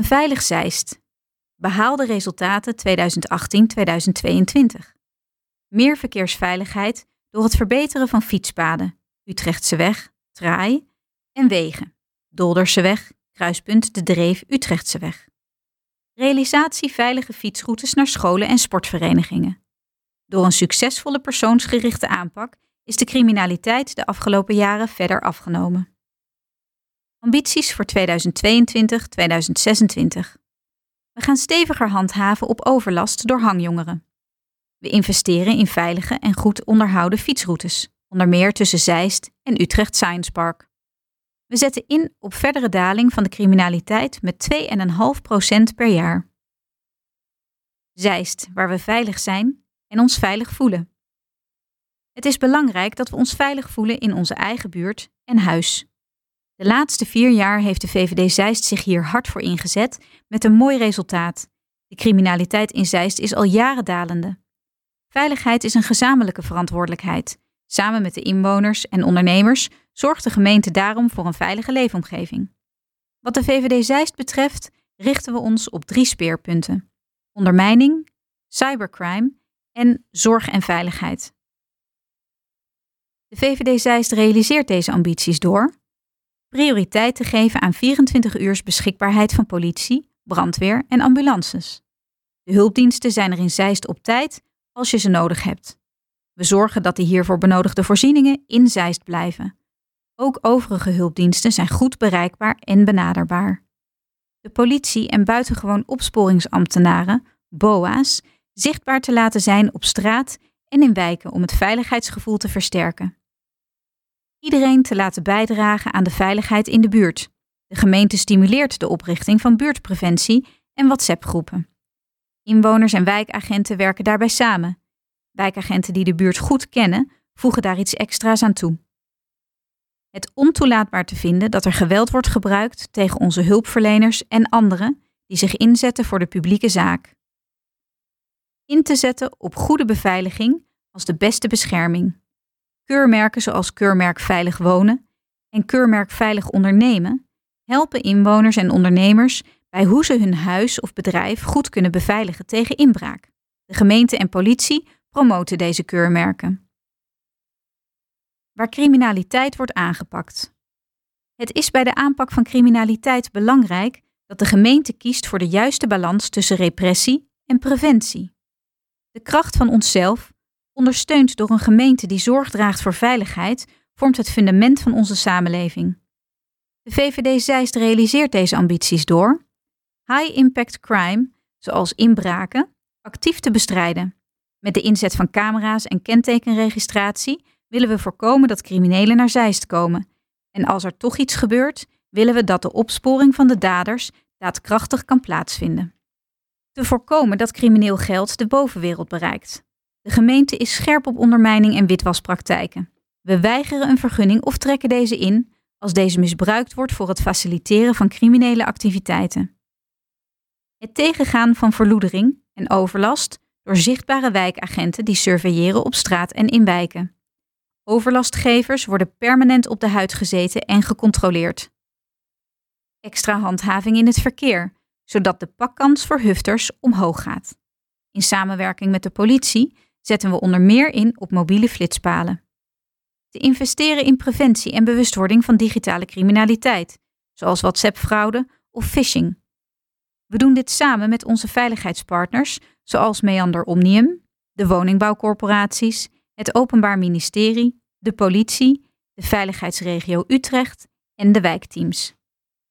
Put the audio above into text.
Een veilig Zeist. Behaalde resultaten 2018-2022. Meer verkeersveiligheid door het verbeteren van fietspaden, Utrechtseweg, Traai en wegen, Dolderseweg, kruispunt De Dreef, Utrechtseweg. Realisatie veilige fietsroutes naar scholen en sportverenigingen. Door een succesvolle persoonsgerichte aanpak is de criminaliteit de afgelopen jaren verder afgenomen. Ambities voor 2022-2026. We gaan steviger handhaven op overlast door hangjongeren. We investeren in veilige en goed onderhouden fietsroutes, onder meer tussen Zeist en Utrecht Science Park. We zetten in op verdere daling van de criminaliteit met 2,5% per jaar. Zeist, waar we veilig zijn en ons veilig voelen. Het is belangrijk dat we ons veilig voelen in onze eigen buurt en huis. De laatste 4 jaar heeft de VVD Zeist zich hier hard voor ingezet met een mooi resultaat. De criminaliteit in Zeist is al jaren dalende. Veiligheid is een gezamenlijke verantwoordelijkheid. Samen met de inwoners en ondernemers zorgt de gemeente daarom voor een veilige leefomgeving. Wat de VVD Zeist betreft richten we ons op 3 speerpunten: ondermijning, cybercrime en zorg en veiligheid. De VVD Zeist realiseert deze ambities door prioriteit te geven aan 24 uur beschikbaarheid van politie, brandweer en ambulances. De hulpdiensten zijn er in Zeist op tijd als je ze nodig hebt. We zorgen dat de hiervoor benodigde voorzieningen in Zeist blijven. Ook overige hulpdiensten zijn goed bereikbaar en benaderbaar. De politie en buitengewoon opsporingsambtenaren, BOA's, zichtbaar te laten zijn op straat en in wijken om het veiligheidsgevoel te versterken. Iedereen te laten bijdragen aan de veiligheid in de buurt. De gemeente stimuleert de oprichting van buurtpreventie en WhatsApp-groepen. Inwoners en wijkagenten werken daarbij samen. Wijkagenten die de buurt goed kennen, voegen daar iets extra's aan toe. Het ontoelaatbaar te vinden dat er geweld wordt gebruikt tegen onze hulpverleners en anderen die zich inzetten voor de publieke zaak. In te zetten op goede beveiliging als de beste bescherming. Keurmerken zoals Keurmerk Veilig Wonen en Keurmerk Veilig Ondernemen helpen inwoners en ondernemers bij hoe ze hun huis of bedrijf goed kunnen beveiligen tegen inbraak. De gemeente en politie promoten deze keurmerken. Waar criminaliteit wordt aangepakt. Het is bij de aanpak van criminaliteit belangrijk dat de gemeente kiest voor de juiste balans tussen repressie en preventie. De kracht van onszelf, ondersteund door een gemeente die zorg draagt voor veiligheid, vormt het fundament van onze samenleving. De VVD Zeist realiseert deze ambities door high-impact crime, zoals inbraken, actief te bestrijden. Met de inzet van camera's en kentekenregistratie willen we voorkomen dat criminelen naar Zeist komen. En als er toch iets gebeurt, willen we dat de opsporing van de daders daadkrachtig kan plaatsvinden. Te voorkomen dat crimineel geld de bovenwereld bereikt. De gemeente is scherp op ondermijning en witwaspraktijken. We weigeren een vergunning of trekken deze in als deze misbruikt wordt voor het faciliteren van criminele activiteiten. Het tegengaan van verloedering en overlast door zichtbare wijkagenten die surveilleren op straat en in wijken. Overlastgevers worden permanent op de huid gezeten en gecontroleerd. Extra handhaving in het verkeer, zodat de pakkans voor hufters omhoog gaat. In samenwerking met de politie zetten we onder meer in op mobiele flitspalen. Te investeren in preventie en bewustwording van digitale criminaliteit, zoals WhatsApp-fraude of phishing. We doen dit samen met onze veiligheidspartners, zoals Meander Omnium, de woningbouwcorporaties, het Openbaar Ministerie, de politie, de Veiligheidsregio Utrecht en de wijkteams.